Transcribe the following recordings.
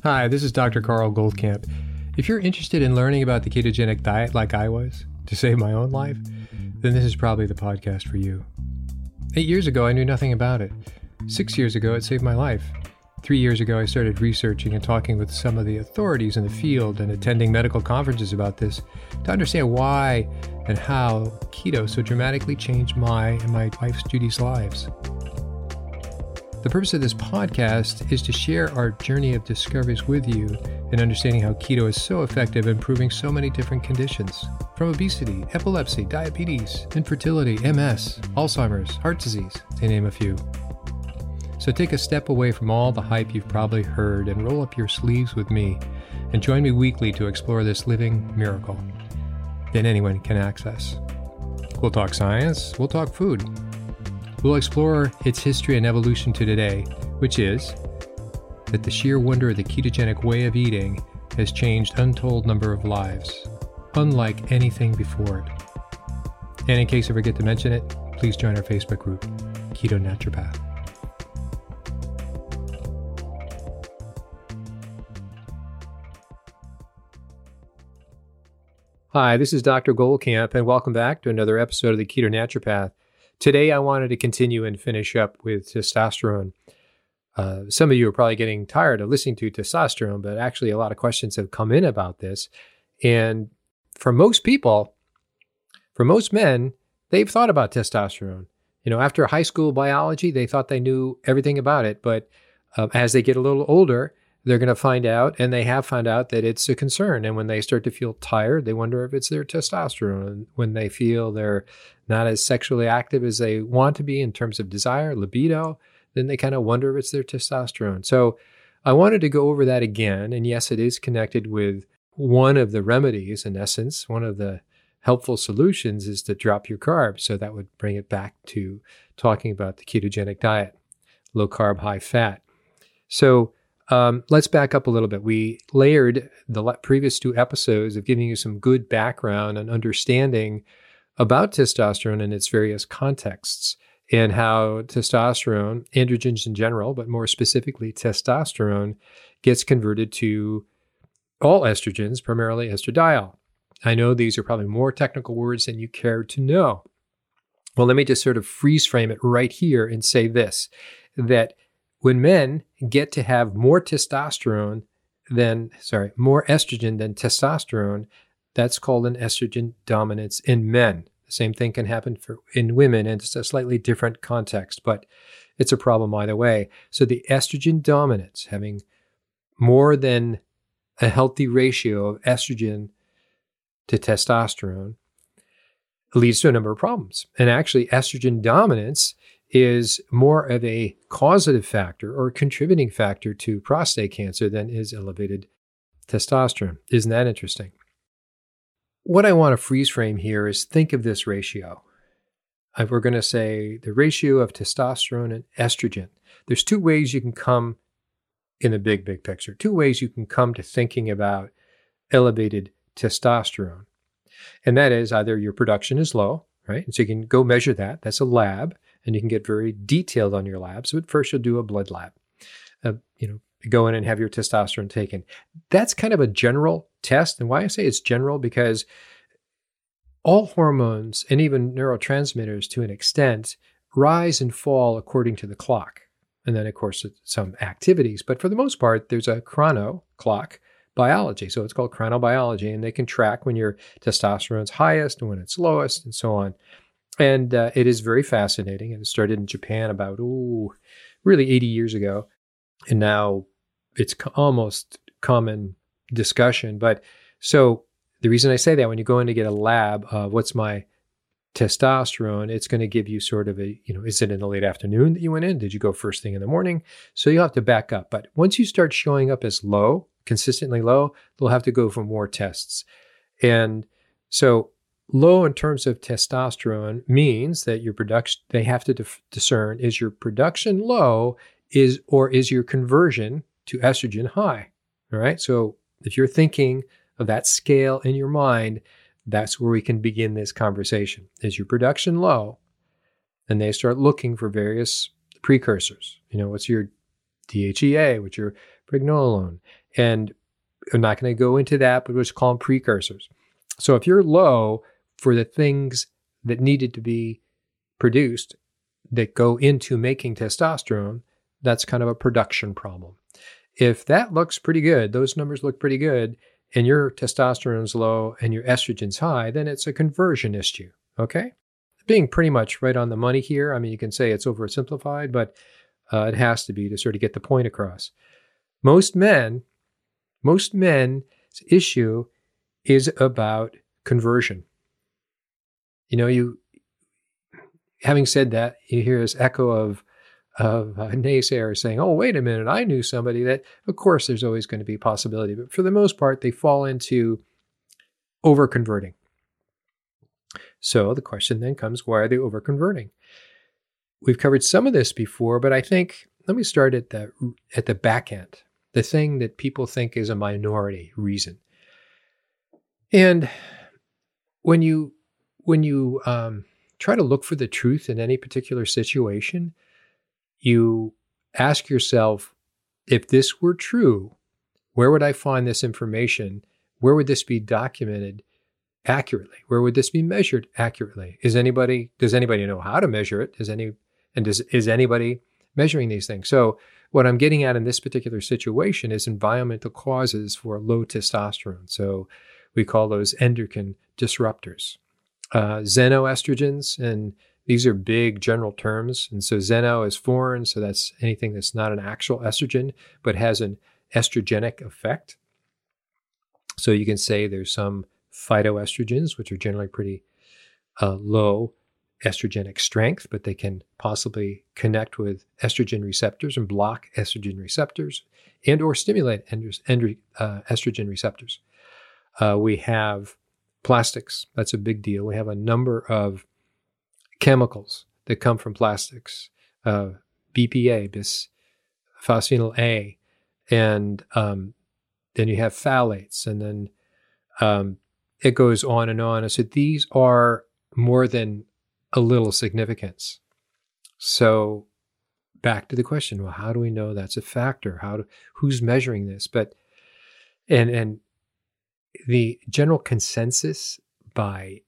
Hi, this is Dr. Carl Goldkamp. If you're interested in learning about the ketogenic diet like I was, to save my own life, then this is probably the podcast for you. 8 years ago, I knew nothing about it. 6 years ago, it saved my life. 3 years ago, I started researching and talking with some of the authorities in the field and attending medical conferences about this to understand why and how keto so dramatically changed my and my wife Judy's lives. The purpose of this podcast is to share our journey of discoveries with you in understanding how keto is so effective in improving so many different conditions, from obesity, epilepsy, diabetes, infertility, MS, Alzheimer's, heart disease, to name a few. So take a step away from all the hype you've probably heard and roll up your sleeves with me and join me weekly to explore this living miracle that anyone can access. We'll talk science, we'll talk food. We'll explore its history and evolution to today, which is that the sheer wonder of the ketogenic way of eating has changed untold number of lives, unlike anything before it. And in case I forget to mention it, please join our Facebook group, Keto Naturopath. Hi, this is Dr. Goldkamp, and welcome back to another episode of the Keto Naturopath. Today, I wanted to continue and finish up with testosterone. Some of you are probably getting tired of listening to testosterone, but actually a lot of questions have come in about this. And for most people, for most men, they've thought about testosterone. You know, after high school biology, they thought they knew everything about it. But as they get a little older, they're going to find out, and they have found out, that it's a concern. And when they start to feel tired, they wonder if it's their testosterone. And when they feel they're not as sexually active as they want to be in terms of desire, libido, then they kind of wonder if it's their testosterone. So I wanted to go over that again. And yes, it is connected with one of the remedies, in essence. One of the helpful solutions is to drop your carbs. So that would bring it back to talking about the ketogenic diet, low carb, high fat. So let's back up a little bit. We layered the previous two episodes of giving you some good background and understanding about testosterone and its various contexts, and how testosterone, androgens in general, but more specifically testosterone, gets converted to all estrogens, primarily estradiol. I know these are probably more technical words than you care to know. Well, let me just sort of freeze frame it right here and say this, that when men get to have more estrogen than testosterone, that's called an estrogen dominance in men. The same thing can happen in women, and it's a slightly different context, but it's a problem either way. So the estrogen dominance, having more than a healthy ratio of estrogen to testosterone, leads to a number of problems. And actually, estrogen dominance is more of a causative factor or contributing factor to prostate cancer than is elevated testosterone. Isn't that interesting? What I want to freeze frame here is, think of this ratio. We're going to say the ratio of testosterone and estrogen. There's two ways you can come in the big picture. Two ways you can come to thinking about elevated testosterone. And that is either your production is low, right? And so you can go measure that. That's a lab. And you can get very detailed on your labs. But first, you'll do a blood lab. Go in and have your testosterone taken. That's kind of a general test. And why I say it's general, because all hormones and even neurotransmitters, to an extent, rise and fall according to the clock. And then, of course, some activities. But for the most part, there's a chrono clock biology. So it's called chronobiology. And they can track when your testosterone's highest and when it's lowest and so on. And it is very fascinating. And it started in Japan about, really 80 years ago. And now it's almost common discussion. But so the reason I say that, when you go in to get a lab of what's my testosterone, it's going to give you sort of a, is it in the late afternoon that you went in? Did you go first thing in the morning? So you'll have to back up. But once you start showing up as low, consistently low, they'll have to go for more tests. And so low in terms of testosterone means that your production, they have to discern, is your production low, is your conversion to estrogen high? All right. So if you're thinking of that scale in your mind, that's where we can begin this conversation. Is your production low? And they start looking for various precursors. What's your DHEA? What's your pregnenolone. And I'm not going to go into that, but let's call them precursors. So if you're low for the things that needed to be produced that go into making testosterone, that's kind of a production problem. If that looks pretty good, those numbers look pretty good, and your testosterone's low and your estrogen's high, then it's a conversion issue, okay? Being pretty much right on the money here. I mean, you can say it's oversimplified, but it has to be to sort of get the point across. Most men's issue is about conversion. Having said that, you hear this echo of naysayers saying, oh, wait a minute, I knew somebody that, of course, there's always going to be a possibility. But for the most part, they fall into over-converting. So the question then comes, why are they over-converting? We've covered some of this before, but I think, let me start at the back end, the thing that people think is a minority reason. And when you try to look for the truth in any particular situation, you ask yourself, if this were true, where would I find this information? Where would this be documented accurately? Where would this be measured accurately? Does anybody know how to measure it? Is anybody measuring these things? So what I'm getting at in this particular situation is environmental causes for low testosterone. So we call those endocrine disruptors. Xenoestrogens, and these are big general terms. And so xeno is foreign, so that's anything that's not an actual estrogen, but has an estrogenic effect. So you can say there's some phytoestrogens, which are generally pretty low estrogenic strength, but they can possibly connect with estrogen receptors and block estrogen receptors and or stimulate estrogen receptors. We have plastics. That's a big deal. We have a number of chemicals that come from plastics, BPA, bisphosphoryl A, and then you have phthalates, and then it goes on and on. And so these are more than a little significance. So back to the question, well, how do we know that's a factor? Who's measuring this? And the general consensus by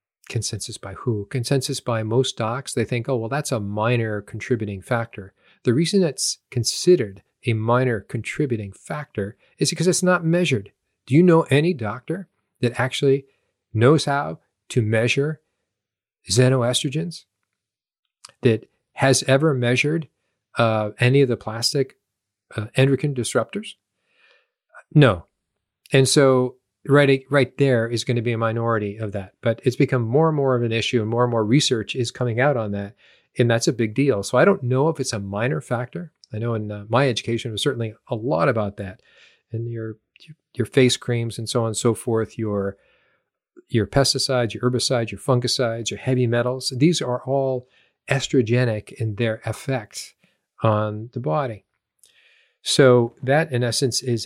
who? Consensus by most docs, they think, oh, well, that's a minor contributing factor. The reason it's considered a minor contributing factor is because it's not measured. Do you know any doctor that actually knows how to measure xenoestrogens, that has ever measured any of the plastic endocrine disruptors? No. And so right there is going to be a minority of that. But it's become more and more of an issue, and more research is coming out on that. And that's a big deal. So I don't know if it's a minor factor. I know in my education was certainly a lot about that. And your face creams and so on and so forth, your pesticides, your herbicides, your fungicides, your heavy metals, these are all estrogenic in their effect on the body. So that, in essence, is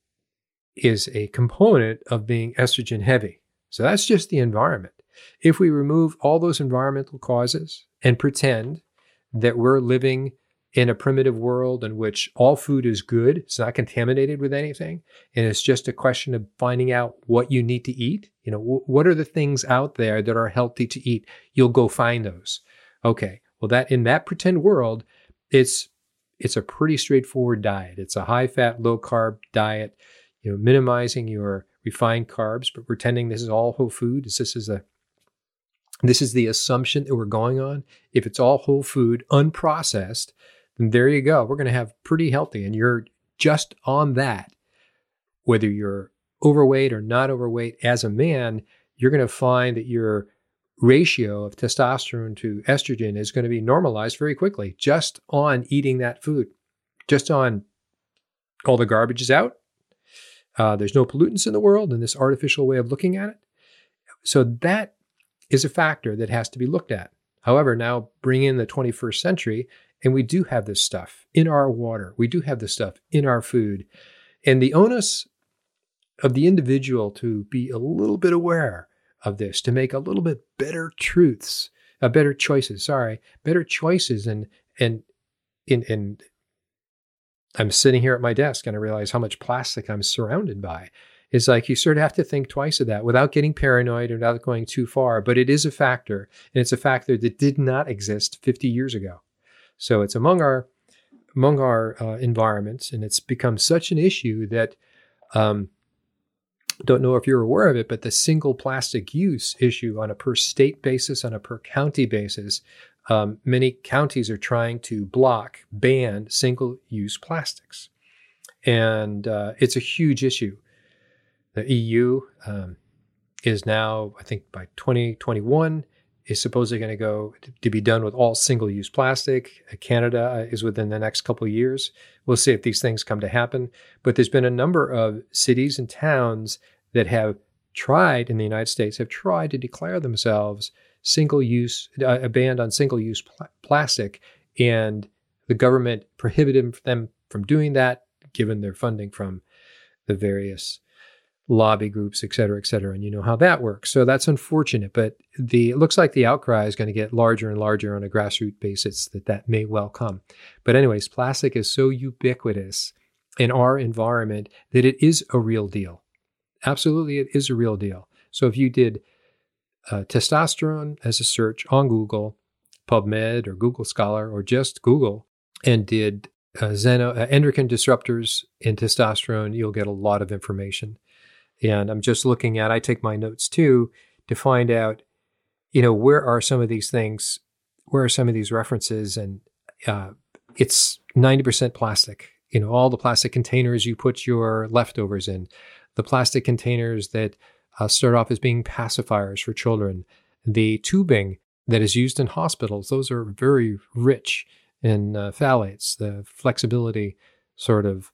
a component of being estrogen heavy. So that's just the environment. If we remove all those environmental causes and pretend that we're living in a primitive world in which all food is good, it's not contaminated with anything, and it's just a question of finding out what you need to eat, what are the things out there that are healthy to eat? You'll go find those. Okay, well, that in that pretend world, it's a pretty straightforward diet. It's a high-fat, low-carb diet, minimizing your refined carbs, but pretending this is all whole food. This is the assumption that we're going on. If it's all whole food, unprocessed, then there you go. We're going to have pretty healthy, and you're just on that. Whether you're overweight or not overweight, as a man, you're going to find that your ratio of testosterone to estrogen is going to be normalized very quickly just on eating that food, just on all the garbage is out. There's no pollutants in the world in this artificial way of looking at it. So that is a factor that has to be looked at. However, now bring in the 21st century, and we do have this stuff in our water. We do have this stuff in our food. And the onus of the individual to be a little bit aware of this, to make a little bit better better choices, and I'm sitting here at my desk and I realize how much plastic I'm surrounded by. It's like you sort of have to think twice of that without getting paranoid or without going too far. But it is a factor, and it's a factor that did not exist 50 years ago. So it's among our environments, and it's become such an issue that don't know if you're aware of it, but the single plastic use issue on a per state basis, on a per county basis, many counties are trying to ban single-use plastics. And it's a huge issue. The EU is now, I think by 2021, is supposedly going to go to be done with all single-use plastic. Canada is within the next couple of years. We'll see if these things come to happen. But there's been a number of cities and towns that have tried, in the United States, have tried to declare themselves single-use, a ban on single-use plastic, and the government prohibited them from doing that, given their funding from the various lobby groups, et cetera, and you know how that works. So that's unfortunate, but it looks like the outcry is going to get larger and larger on a grassroots basis that may well come. But anyways, plastic is so ubiquitous in our environment that it is a real deal. Absolutely, it is a real deal. So if you did testosterone as a search on Google, PubMed or Google Scholar, or just Google, and did endocrine disruptors in testosterone, you'll get a lot of information. And I'm just looking I take my notes too, to find out, where are some of these things, where are some of these references? And it's 90% plastic. All the plastic containers you put your leftovers in, the plastic containers that start off as being pacifiers for children, the tubing that is used in hospitals, those are very rich in phthalates, the flexibility sort of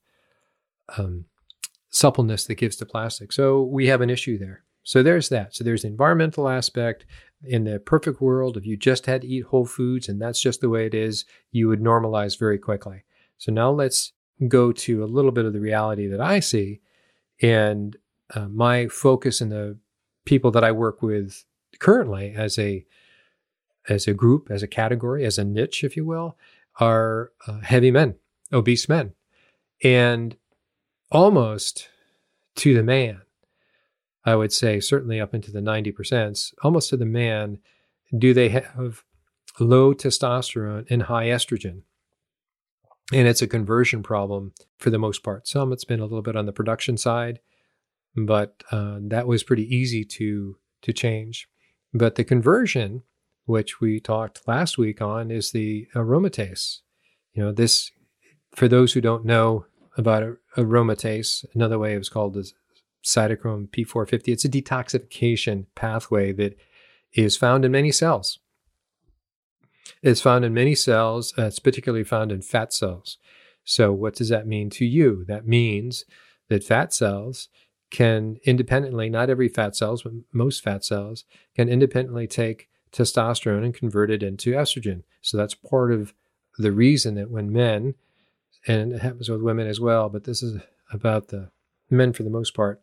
suppleness that gives to plastic. So we have an issue there. So there's that. So there's the environmental aspect. In the perfect world, if you just had to eat whole foods and that's just the way it is, you would normalize very quickly. So now let's go to a little bit of the reality that I see. And my focus in the people that I work with currently as a group, as a category, as a niche, if you will, are heavy men, obese men. And almost to the man, I would say, certainly up into the 90%, almost to the man, do they have low testosterone and high estrogen. And it's a conversion problem for the most part. Some it's been a little bit on the production side, but that was pretty easy to change. But the conversion, which we talked last week on, is the aromatase. This, for those who don't know about aromatase, another way it was called is cytochrome P450. It's a detoxification pathway that is found in many cells. It's found in many cells. It's particularly found in fat cells. So what does that mean to you? That means that fat cells can independently, not every fat cells, but most fat cells can independently take testosterone and convert it into estrogen. So that's part of the reason that when men, and it happens with women as well, but this is about the men for the most part,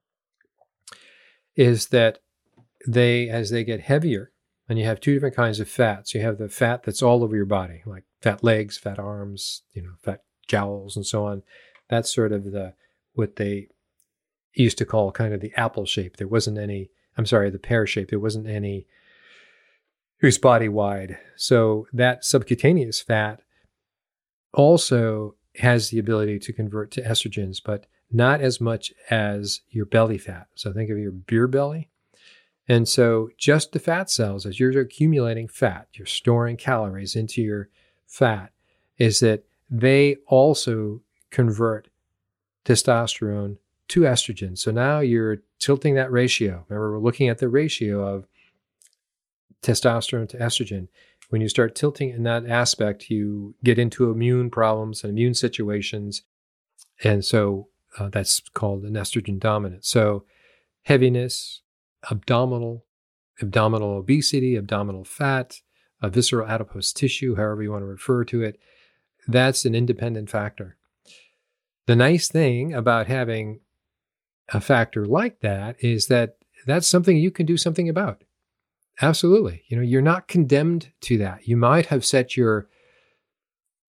is that as they get heavier, and you have two different kinds of fats. You have the fat that's all over your body, like fat legs, fat arms, fat jowls, and so on. That's sort of what they used to call kind of the apple shape. There wasn't any, the pear shape. There wasn't any, it was body wide. So that subcutaneous fat also has the ability to convert to estrogens, but not as much as your belly fat. So think of your beer belly. And so just the fat cells, as you're accumulating fat, you're storing calories into your fat, is that they also convert testosterone to estrogen. So now you're tilting that ratio. Remember, we're looking at the ratio of testosterone to estrogen. When you start tilting in that aspect, you get into immune problems and immune situations. And so that's called an estrogen dominant. So heaviness, abdominal obesity, abdominal fat, visceral adipose tissue, however you want to refer to it, that's an independent factor. The nice thing about having a factor like that is that that's something you can do something about. Absolutely. You're not condemned to that. You might have set your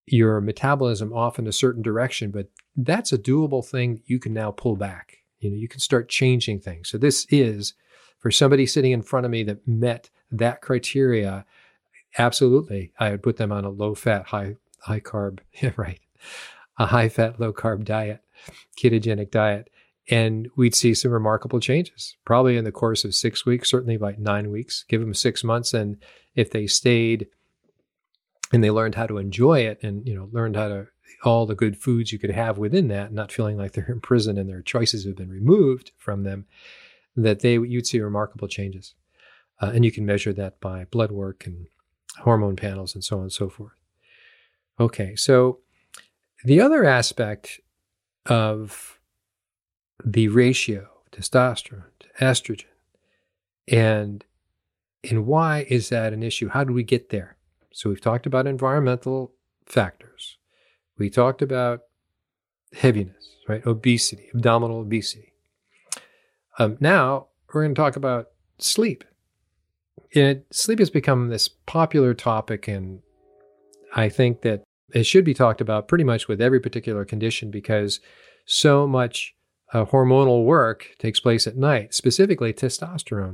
your metabolism off in a certain direction, but that's a doable thing that you can now pull back. You can start changing things. So this is, for somebody sitting in front of me that met that criteria, absolutely, I would put them on a low-fat, high carb, yeah, right, a high-fat, low-carb diet, ketogenic diet, and we'd see some remarkable changes, probably in the course of 6 weeks, certainly by 9 weeks. Give them 6 months, and if they stayed and they learned how to enjoy it and, learned how to, all the good foods you could have within that, not feeling like they're in prison and their choices have been removed from them, that you'd see remarkable changes. And you can measure that by blood work and hormone panels and so on and so forth. Okay, so the other aspect of the ratio, testosterone to estrogen, and why is that an issue? How do we get there? So we've talked about environmental factors. We talked about heaviness, right? Obesity, abdominal obesity. Now we're going to talk about sleep. And sleep has become this popular topic, and I think that it should be talked about pretty much with every particular condition because so much hormonal work takes place at night, specifically testosterone.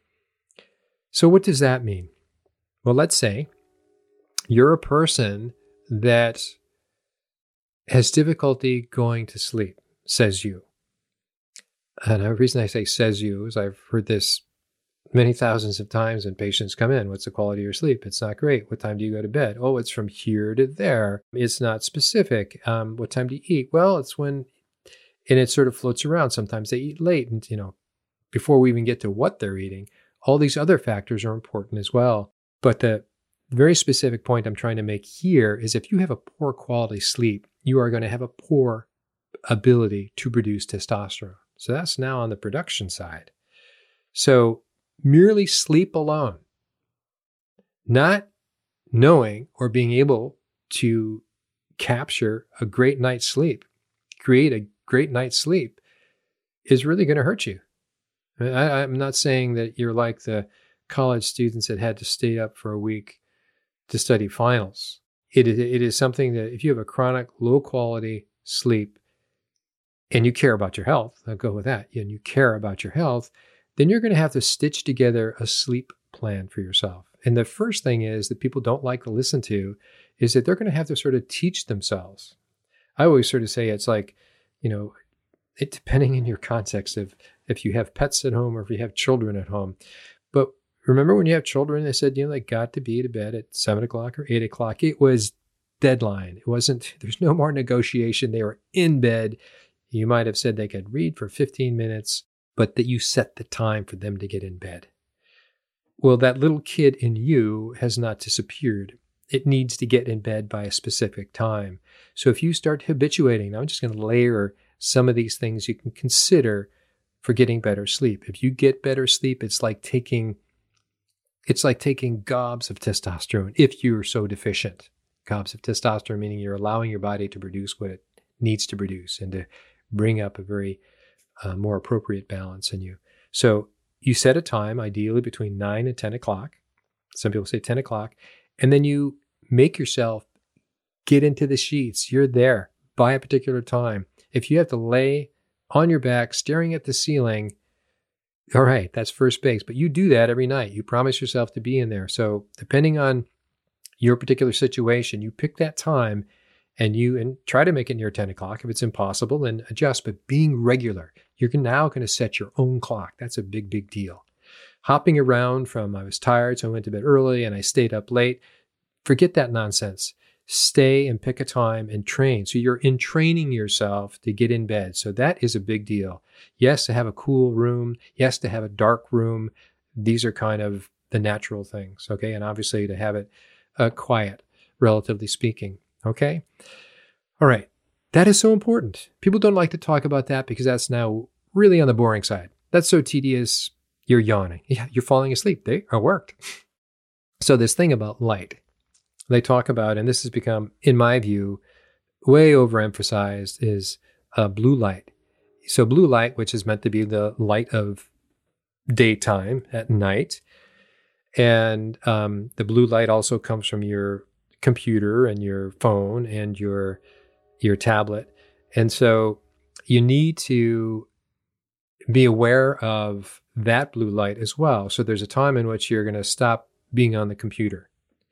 So what does that mean? Well, let's say you're a person that has difficulty going to sleep, says you. And the reason I say says you is I've heard this many thousands of times when patients come in. What's the quality of your sleep? It's not great. What time do you go to bed? Oh, it's from here to there. It's not specific. What time do you eat? Well, it's when, and it sort of floats around. Sometimes they eat late and, before we even get to what they're eating, all these other factors are important as well. But the very specific point I'm trying to make here is if you have a poor quality sleep, you are going to have a poor ability to produce testosterone. So that's now on the production side. So merely sleep alone, not knowing or being able to capture a great night's sleep, create a great night's sleep, is really going to hurt you. I'm not saying that you're like the college students that had to stay up for a week to study finals. It is something that if you have a chronic low quality sleep and you care about your health, I'll go with that, and you care about your health, then you're going to have to stitch together a sleep plan for yourself. And the first thing is that people don't like to listen to is that they're going to have to sort of teach themselves. I always sort of say it's like, it depending on your context of if you have pets at home or if you have children at home. But remember when you have children, they said, they got to be to bed at 7 o'clock or 8 o'clock. It was deadline. There's no more negotiation. They were in bed. You might have said they could read for 15 minutes, but that you set the time for them to get in bed. Well, that little kid in you has not disappeared. It needs to get in bed by a specific time. So if you start habituating, now I'm just going to layer some of these things you can consider for getting better sleep. If you get better sleep, it's like taking gobs of testosterone if you're so deficient. Gobs of testosterone, meaning you're allowing your body to produce what it needs to produce and to bring up a very more appropriate balance in you. So you set a time, ideally between 9 and 10 o'clock. Some people say 10 o'clock. And then you make yourself get into the sheets. You're there by a particular time. If you have to lay on your back, staring at the ceiling, all right, that's first base. But you do that every night. You promise yourself to be in there. So depending on your particular situation, you pick that time and try to make it near 10 o'clock. If it's impossible, then adjust. But being regular, you're now going to set your own clock. That's a big, big deal. Hopping around from I was tired, so I went to bed early and I stayed up late. Forget that nonsense. Stay and pick a time and train. So you're in training yourself to get in bed. So that is a big deal. Yes, to have a cool room. Yes, to have a dark room. These are kind of the natural things. Okay. And obviously to have it quiet, relatively speaking. Okay. All right. That is so important. People don't like to talk about that because that's now really on the boring side. That's so tedious. You're yawning. Yeah, you're falling asleep. It worked. So this thing about light, they talk about, and this has become, in my view, way overemphasized, is blue light. So blue light, which is meant to be the light of daytime at night. And the blue light also comes from your computer and your phone and your tablet. And so you need to be aware of that blue light as well. So there's a time in which you're going to stop being on the computer.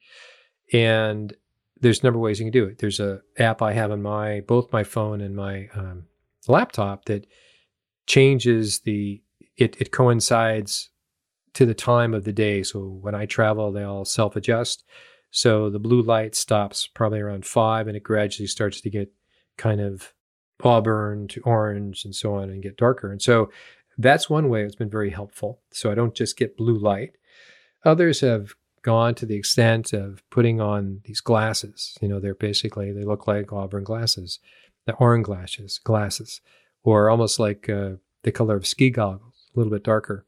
And there's a number of ways you can do it. There's a app I have on both my phone and my laptop that changes it coincides to the time of the day. So when I travel, they all self-adjust. So the blue light stops probably around 5 and it gradually starts to get kind of auburn to orange and so on and get darker. And so that's one way it's been very helpful. So I don't just get blue light. Others have gone to the extent of putting on these glasses. They they look like auburn glasses, the orange glasses, or almost like the color of ski goggles, a little bit darker.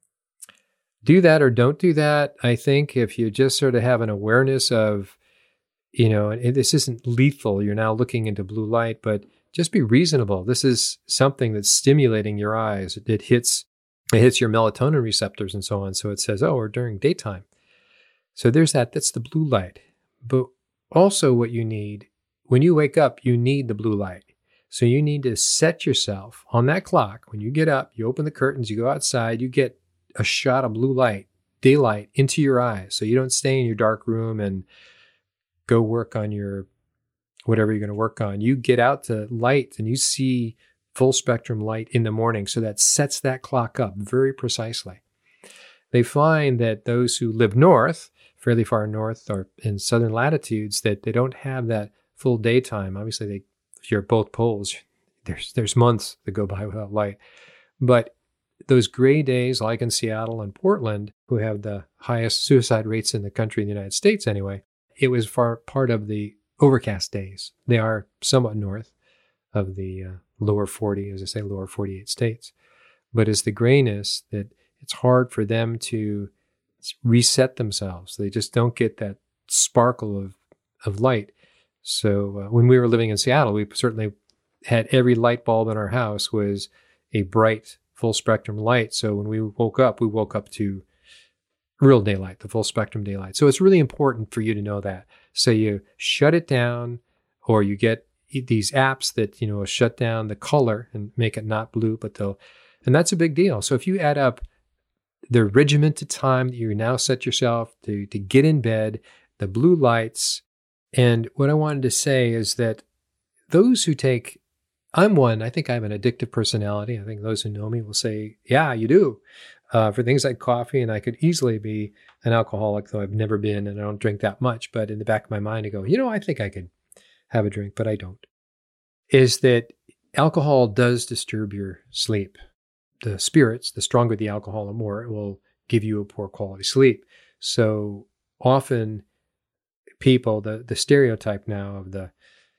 Do that or don't do that. I think if you just sort of have an awareness of, and this isn't lethal, you're now looking into blue light, but just be reasonable. This is something that's stimulating your eyes. It hits your melatonin receptors and so on. So it says, we're during daytime. So there's that. That's the blue light. But also what you need, when you wake up, you need the blue light. So you need to set yourself on that clock. When you get up, you open the curtains, you go outside, you get a shot of blue light, daylight into your eyes. So you don't stay in your dark room and go work on your whatever you're going to work on. You get out to light and you see full spectrum light in the morning. So that sets that clock up very precisely. They find that those who live north, fairly far north or in southern latitudes, that they don't have that full daytime. Obviously, if you're at both poles, there's months that go by without light. But those gray days, like in Seattle and Portland, who have the highest suicide rates in the country, in the United States anyway, it was part of the overcast days. They are somewhat north of the lower 40, as I say, lower 48 states. But it's the grayness that it's hard for them to reset themselves. They just don't get that sparkle of light. So when we were living in Seattle, we certainly had every light bulb in our house was a bright, full spectrum light. So when we woke up to real daylight, the full spectrum daylight. So it's really important for you to know that. So you shut it down, or you get these apps that, shut down the color and make it not blue, and that's a big deal. So if you add up the regimented time that you now set yourself to get in bed, the blue lights, and what I wanted to say is that those who I think I have an addictive personality. I think those who know me will say, yeah, you do. For things like coffee, and I could easily be an alcoholic, though I've never been, and I don't drink that much. But in the back of my mind, I go, I think I could have a drink, but I don't. Is that alcohol does disturb your sleep. The spirits, the stronger the alcohol, the more it will give you a poor quality sleep. So often people, the stereotype now of the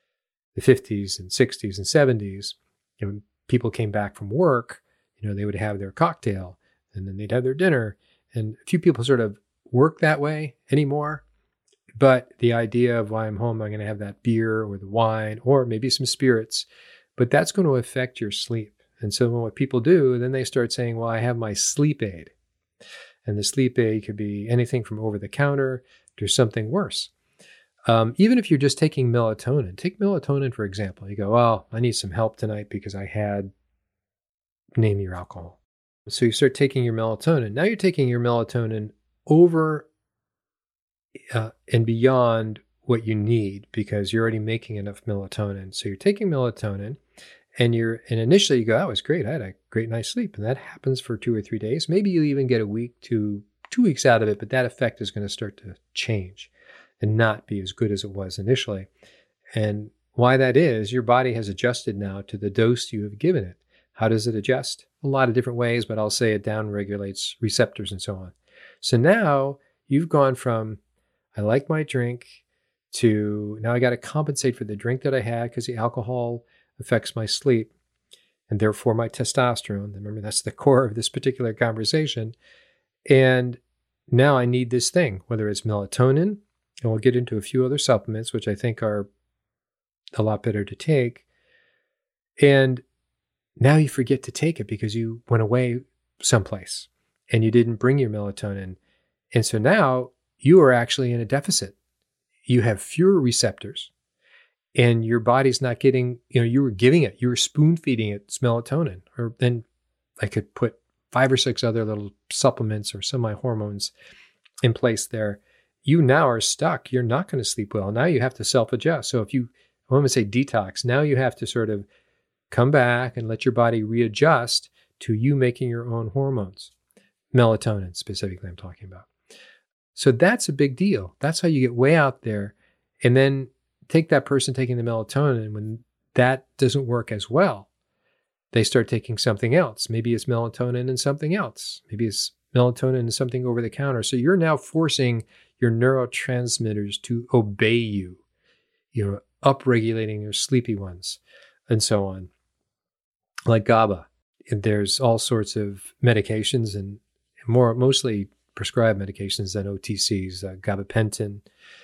50s and 60s and 70s, when people came back from work, they would have their cocktail and then they'd have their dinner. And a few people sort of work that way anymore. But the idea of why I'm home, I'm going to have that beer or the wine or maybe some spirits, but that's going to affect your sleep. And so what people do, then they start saying, well, I have my sleep aid. And the sleep aid could be anything from over the counter to something worse. Even if you're just taking melatonin, take melatonin, for example. You go, well, I need some help tonight because I had, name your alcohol. So you start taking your melatonin. Now you're taking your melatonin over and beyond what you need because you're already making enough melatonin. So you're taking melatonin and initially you go, that was great. I had a great night's sleep. And that happens for 2 or 3 days. Maybe you even get a week to 2 weeks out of it, but that effect is going to start to change and not be as good as it was initially. And why that is, your body has adjusted now to the dose you have given it. How does it adjust? A lot of different ways, but I'll say it down-regulates receptors and so on. So now you've gone from, I like my drink, to now I got to compensate for the drink that I had because the alcohol affects my sleep and therefore my testosterone. Remember, that's the core of this particular conversation. And now I need this thing, whether it's melatonin, and we'll get into a few other supplements, which I think are a lot better to take. And now you forget to take it because you went away someplace and you didn't bring your melatonin. And so now you are actually in a deficit. you have fewer receptors and your body's not getting, you were spoon feeding it melatonin, or then I could put 5 or 6 other little supplements or semi-hormones in place there. You now are stuck. You're not going to sleep well. Now you have to self-adjust. So I want to say detox, now you have to sort of come back and let your body readjust to you making your own hormones. Melatonin specifically I'm talking about. So that's a big deal. That's how you get way out there. And then take that person taking the melatonin, and when that doesn't work as well, they start taking something else. Maybe it's melatonin and something else. Maybe it's melatonin and something over the counter. So you're now forcing your neurotransmitters to obey you. You're upregulating your sleepy ones and so on. Like GABA. And there's all sorts of medications and mostly prescribed medications than OTCs, gabapentin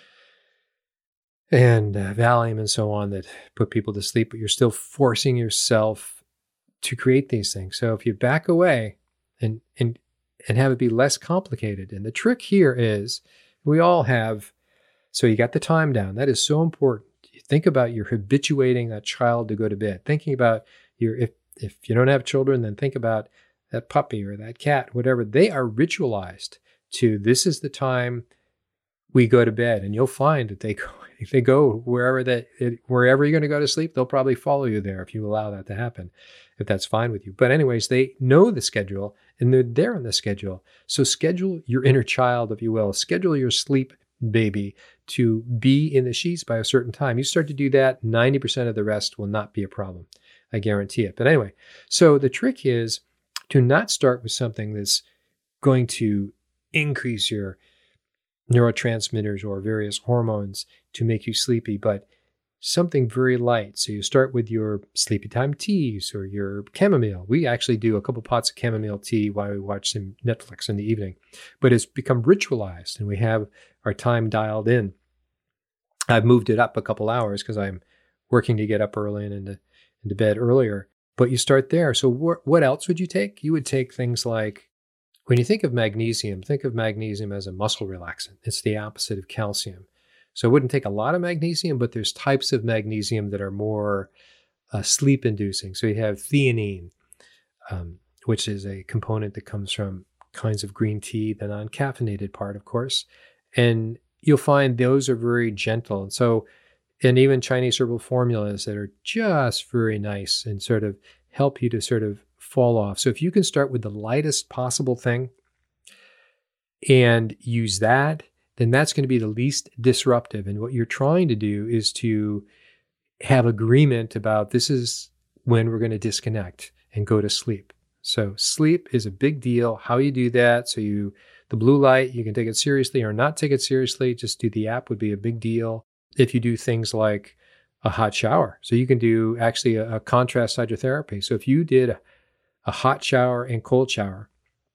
and Valium and so on, that put people to sleep, but you're still forcing yourself to create these things. So if you back away and have it be less complicated, and the trick here is we all have, so you got the time down. That is so important. You think about you're habituating that child to go to bed. Thinking about if you don't have children, then think about that puppy or that cat, whatever. They are ritualized to, this is the time we go to bed, and you'll find that if they go wherever you're going to go to sleep, they'll probably follow you there if you allow that to happen, if that's fine with you. But anyways, they know the schedule and they're there on the schedule. So schedule your inner child, if you will. Schedule your sleep baby to be in the sheets by a certain time. You start to do that, 90% of the rest will not be a problem. I guarantee it. But anyway, so the trick is to not start with something that's going to increase your neurotransmitters or various hormones to make you sleepy, but something very light. So you start with your sleepy time teas or your chamomile. We actually do a couple pots of chamomile tea while we watch some Netflix in the evening, but it's become ritualized and we have our time dialed in. I've moved it up a couple hours because I'm working to get up early and into bed earlier, but you start there. So what else would you take? You would take things like, when you think of magnesium as a muscle relaxant. It's the opposite of calcium. So it wouldn't take a lot of magnesium, but there's types of magnesium that are more sleep-inducing. So you have theanine, which is a component that comes from kinds of green tea, the non-caffeinated part, of course. And you'll find those are very gentle. And even Chinese herbal formulas that are just very nice and sort of help you to sort of fall off. So if you can start with the lightest possible thing and use that, then that's going to be the least disruptive. And what you're trying to do is to have agreement about this is when we're going to disconnect and go to sleep. So sleep is a big deal. How you do that. So the blue light, you can take it seriously or not take it seriously. Just do the app would be a big deal. If you do things like a hot shower. So you can do actually a contrast hydrotherapy. So if you did a hot shower and cold shower,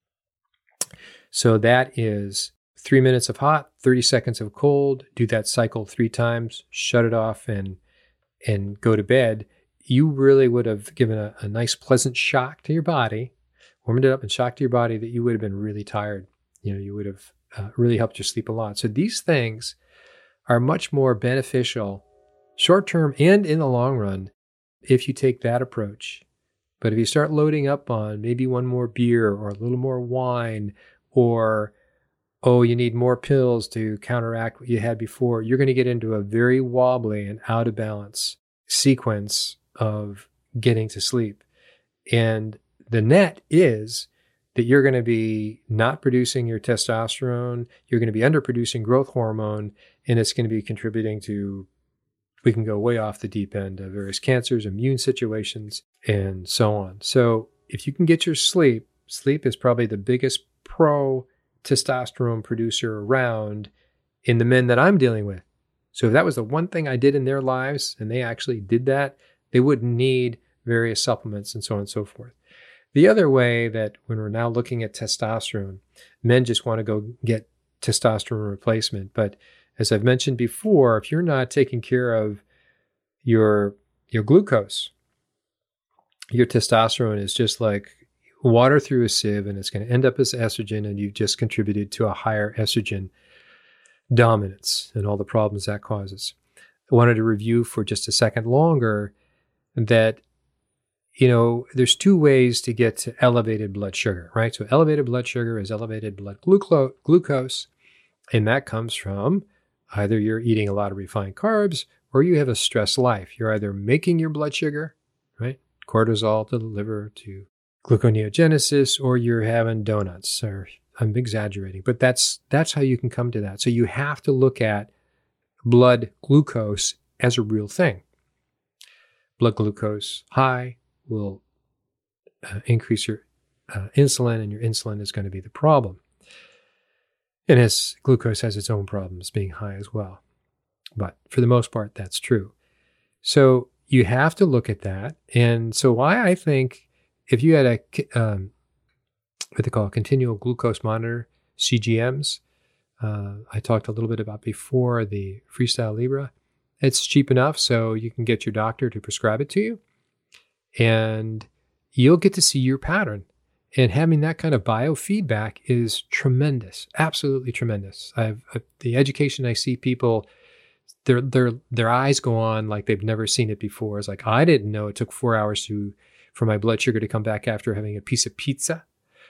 so that is 3 minutes of hot, 30 seconds of cold, do that cycle 3 times, shut it off and go to bed. You really would have given a nice pleasant shock to your body, warmed it up and shocked to your body that you would have been really tired. You would have really helped you sleep a lot. So these things are much more beneficial short-term and in the long run if you take that approach. But if you start loading up on maybe one more beer or a little more wine or, you need more pills to counteract what you had before, you're going to get into a very wobbly and out of balance sequence of getting to sleep. And the net is that you're going to be not producing your testosterone, you're going to be underproducing growth hormone, and it's going to be contributing to, we can go way off the deep end of various cancers, immune situations, and so on. So if you can get your sleep is probably the biggest pro-testosterone producer around in the men that I'm dealing with. So if that was the one thing I did in their lives, and they actually did that, they wouldn't need various supplements and so on and so forth. The other way that when we're now looking at testosterone, men just want to go get testosterone replacement. But as I've mentioned before, if you're not taking care of your glucose, your testosterone is just like water through a sieve, and it's going to end up as estrogen, and you've just contributed to a higher estrogen dominance and all the problems that causes. I wanted to review for just a second longer that, there's two ways to get to elevated blood sugar, right? So elevated blood sugar is elevated blood glucose, and that comes from either you're eating a lot of refined carbs or you have a stressed life. You're either making your blood sugar, right? Cortisol to the liver to gluconeogenesis, or you're having donuts, or I'm exaggerating, but that's how you can come to that. So you have to look at blood glucose as a real thing. Blood glucose high will increase your insulin, and your insulin is going to be the problem. And as glucose has its own problems being high as well. But for the most part, that's true. So you have to look at that. And so why I think if you had what they call a continual glucose monitor, CGMs, I talked a little bit about before, the Freestyle Libre. It's cheap enough so you can get your doctor to prescribe it to you, and you'll get to see your pattern. And having that kind of biofeedback is tremendous, absolutely tremendous. The education I see people, their eyes go on like they've never seen it before. It's like, I didn't know it took 4 hours for my blood sugar to come back after having a piece of pizza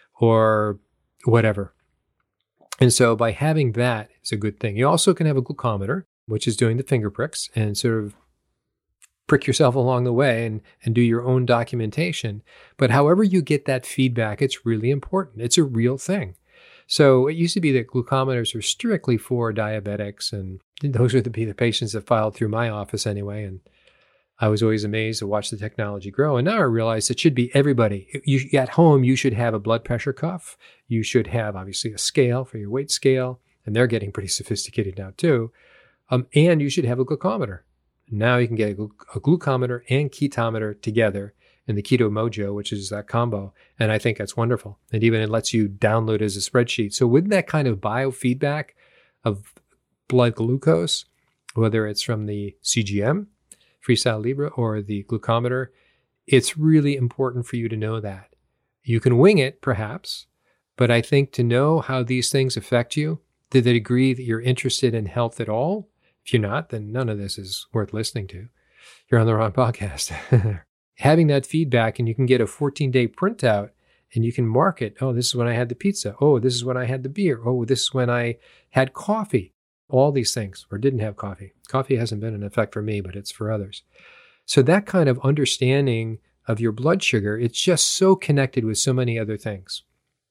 or whatever. And so by having that, it's a good thing. You also can have a glucometer, which is doing the finger pricks, and sort of prick yourself along the way and do your own documentation. But however you get that feedback, it's really important. It's a real thing. So it used to be that glucometers are strictly for diabetics, and those would be the patients that filed through my office anyway. And I was always amazed to watch the technology grow. And now I realize it should be everybody. At home, you should have a blood pressure cuff. You should have, obviously, a scale for your weight scale. And they're getting pretty sophisticated now, too. And you should have a glucometer. Now you can get a glucometer and ketometer together in the Keto Mojo, which is that combo. And I think that's wonderful. And even it lets you download as a spreadsheet. So with that kind of biofeedback of blood glucose, whether it's from the CGM, Freestyle Libre, or the glucometer, it's really important for you to know that. You can wing it, perhaps, but I think to know how these things affect you, to the degree that you're interested in health at all, if you're not, then none of this is worth listening to. You're on the wrong podcast. Having that feedback, and you can get a 14-day printout, and you can mark it. Oh, this is when I had the pizza. Oh, this is when I had the beer. Oh, this is when I had coffee. All these things, or didn't have coffee. Coffee hasn't been an effect for me, but it's for others. So that kind of understanding of your blood sugar, it's just so connected with so many other things.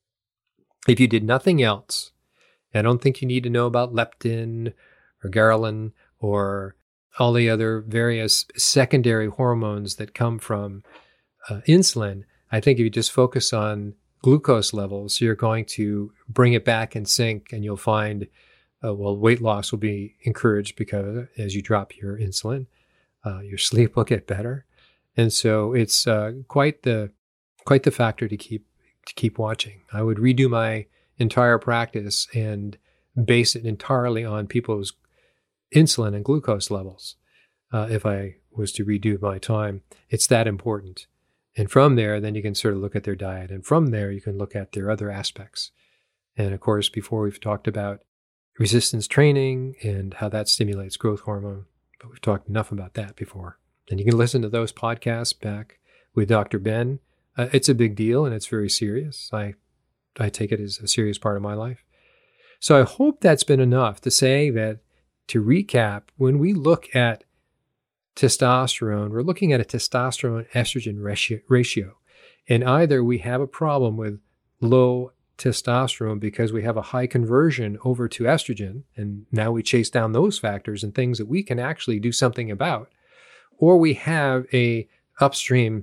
If you did nothing else, I don't think you need to know about leptin or ghrelin or all the other various secondary hormones that come from insulin. I think if you just focus on glucose levels, you're going to bring it back in sync, and you'll find weight loss will be encouraged because as you drop your insulin, your sleep will get better. And so it's quite the factor to keep watching. I would redo my entire practice and base it entirely on people's insulin and glucose levels. If I was to redo my time, it's that important. And from there, then you can sort of look at their diet. And from there, you can look at their other aspects. And of course, before we've talked about resistance training and how that stimulates growth hormone, but we've talked enough about that before. And you can listen to those podcasts back with Dr. Ben. It's a big deal, and it's very serious. I take it as a serious part of my life. So I hope that's been enough to say that, to recap, when we look at testosterone, we're looking at a testosterone-estrogen ratio. And either we have a problem with low testosterone because we have a high conversion over to estrogen, and now we chase down those factors and things that we can actually do something about, or we have a upstream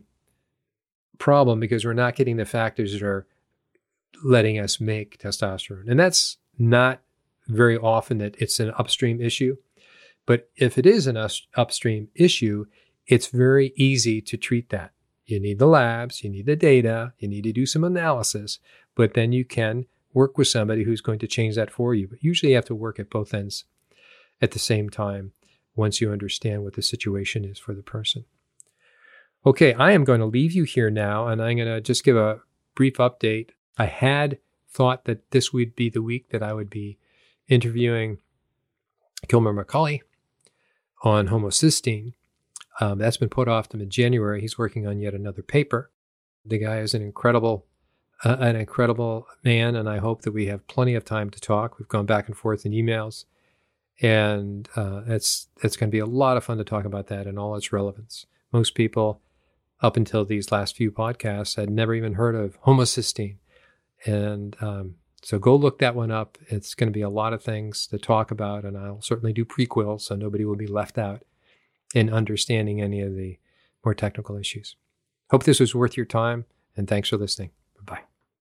problem because we're not getting the factors that are letting us make testosterone. And that's not very often that it's an upstream issue. But if it is an upstream issue, it's very easy to treat that. You need the labs, you need the data, you need to do some analysis, but then you can work with somebody who's going to change that for you. But usually you have to work at both ends at the same time once you understand what the situation is for the person. Okay, I am going to leave you here now, and I'm going to just give a brief update. I had thought that this would be the week that I would be interviewing Kilmer McCauley on homocysteine. That's been put off to mid-January. He's working on yet another paper. The guy is an incredible man, and I hope that we have plenty of time to talk. We've gone back and forth in emails, and it's going to be a lot of fun to talk about that and all its relevance. Most people, up until these last few podcasts, had never even heard of homocysteine, and so go look that one up. It's going to be a lot of things to talk about, and I'll certainly do prequels so nobody will be left out in understanding any of the more technical issues. Hope this was worth your time, and thanks for listening. Bye-bye.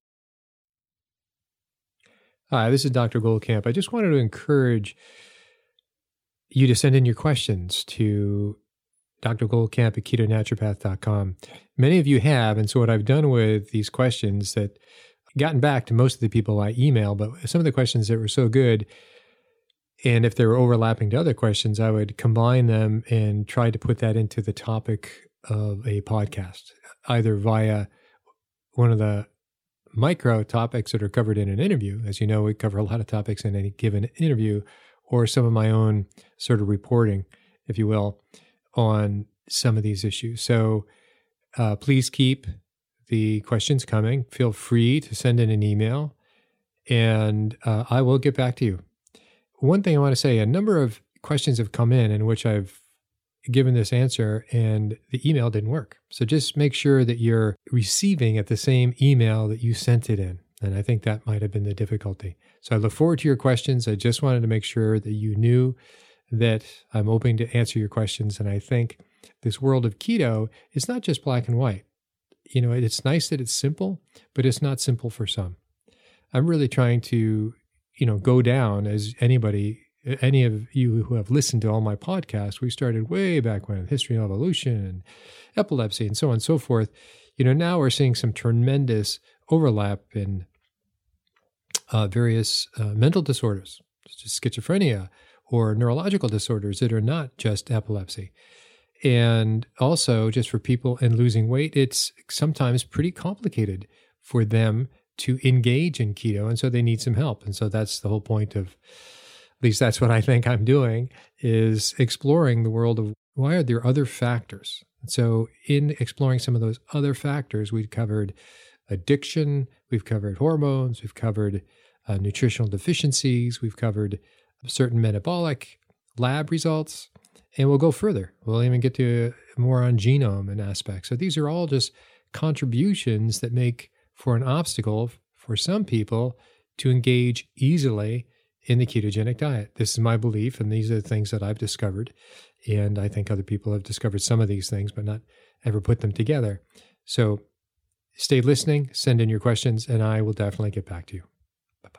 Hi, this is Dr. Goldkamp. I just wanted to encourage you to send in your questions to drgoldkamp at ketonaturopath.com. Many of you have, and so what I've done with these questions that gotten back to most of the people I email, but some of the questions that were so good, and if they were overlapping to other questions, I would combine them and try to put that into the topic of a podcast, either via one of the micro topics that are covered in an interview. As you know, we cover a lot of topics in any given interview, or some of my own sort of reporting, if you will, on some of these issues. So please keep the questions coming. Feel free to send in an email, and I will get back to you. One thing I want to say, a number of questions have come in which I've given this answer and the email didn't work. So just make sure that you're receiving at the same email that you sent it in. And I think that might have been the difficulty. So I look forward to your questions. I just wanted to make sure that you knew that I'm open to answer your questions. And I think this world of keto is not just black and white. You know, it's nice that it's simple, but it's not simple for some. I'm really trying to, go down as any of you who have listened to all my podcasts. We started way back when, history and evolution and epilepsy and so on and so forth. Now we're seeing some tremendous overlap in various mental disorders, such as schizophrenia or neurological disorders that are not just epilepsy. And also, just for people in losing weight, it's sometimes pretty complicated for them to engage in keto. And so they need some help. And so that's the whole point of, at least that's what I think I'm doing, is exploring the world of why are there other factors. And so in exploring some of those other factors, we've covered addiction, we've covered hormones, we've covered nutritional deficiencies, we've covered certain metabolic lab results, and we'll go further. We'll even get to more on genome and aspects. So these are all just contributions that make for an obstacle for some people to engage easily in the ketogenic diet. This is my belief, and these are the things that I've discovered. And I think other people have discovered some of these things, but not ever put them together. So stay listening, send in your questions, and I will definitely get back to you. Bye-bye.